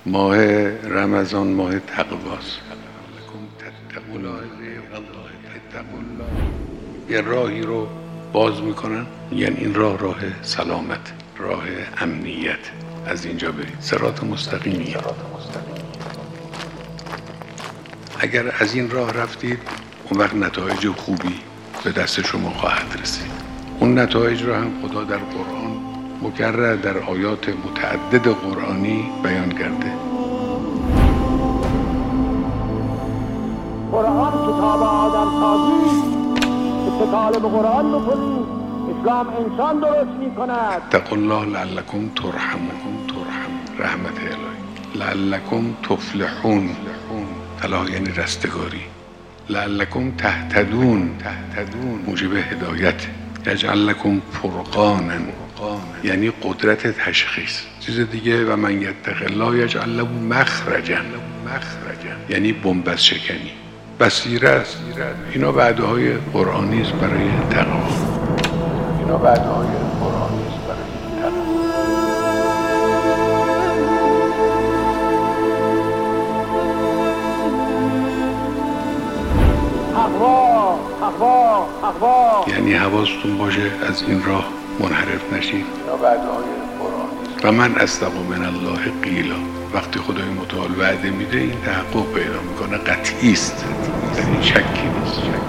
ماه رمضان ماه تقواست. یه راهی رو باز میکنن، یعنی این راه سلامت، راه امنیت، از اینجا برید، صراط مستقیمی. اگر از این راه رفتید اون وقت نتایج خوبی به دست شما خواهد رسید. اون نتایج رو هم خدا در قرآن مکرر در آیات متعدد قرآنی بیان کرده. قرآن کتاب آدم سازی، اتکال به قرآن بکنید. اسلام انسان درست میکند. اتقوا الله لعلکم ترحمون. رحمت الهی. لعلکم تفلحون. فلاح یعنی رستگاری. لعلکم تهتدون. موجب هدایت. یجعل لکم فرقانا، یعنی قدرت تشخیص. چیز دیگه و من یتق الله یجعل له مخرجا، یعنی بنبست شکنی. بصیرت. اینا وعده‌های قرآنی است برای تقوا. تقوا. یعنی حواستون باشه از این راه منحرف نشید. و من اصدق من الله قیلا. وقتی خدای متعال وعده میده این تحقق پیدا میکنه، قطعی است، در این شکی نیست.